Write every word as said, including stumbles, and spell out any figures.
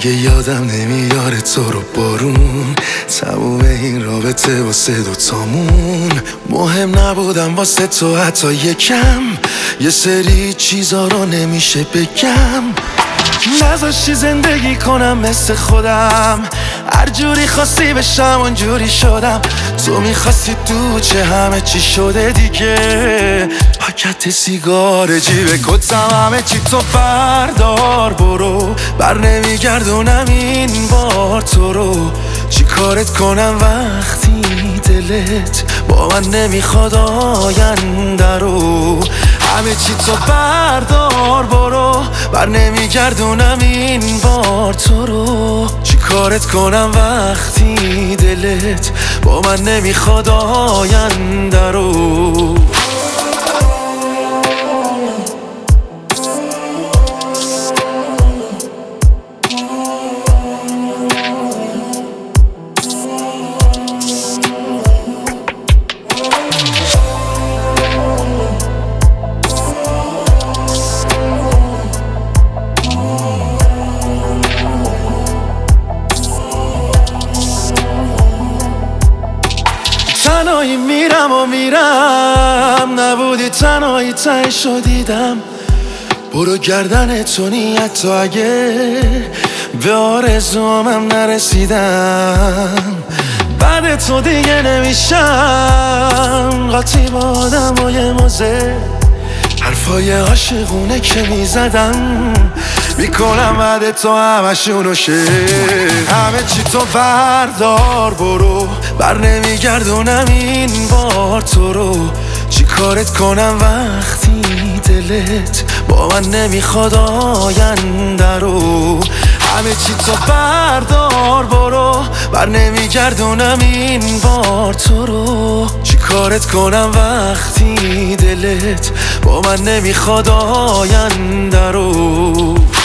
دیگه یادم نمیاره تو رو بارون، تموم این رابطه واسه دوتامون. مهم نبودم واسه تو حتی یکم، یه سری چیزا رو نمیشه بگم. نذاشتی زندگی کنم مثل خودم، هر جوری خواستی بشم اونجوری شدم. تو میخواستی تو چه همه چی شده دیگه، پاکت سیگار جیب کتم همه چی تو بردار برو. بر نمیگردونم این بار تو رو، چی کارت کنم وقتی دلت با من نمیخواد آینده رو. همه چی تو بردار برو، بر نمیگردونم این بار تو رو. چی کارت کنم وقتی دلت با من نمیخواد آینده رو. تنهایی میرم و میرم، نبودی تنهایی تهشو دیدم. برو گردن تو نیت تو، اگه به آرزوامم نرسیدم بعد تو دیگه نمیشم قاطی با آدم و یه موزه. حرفای عاشقونه که میزدم میکنم بعد تو همشونو شه. همه چی تو بردار برو، بر نمیگردونم این بار تو رو. چی کارت کنم وقتی دلت با من نمیخواد آینده رو. همه چی تو بردار برو، بر نمیگردونم این بار تو رو. چی کارت کنم وقتی دلت با من نمیخواد آینده رو.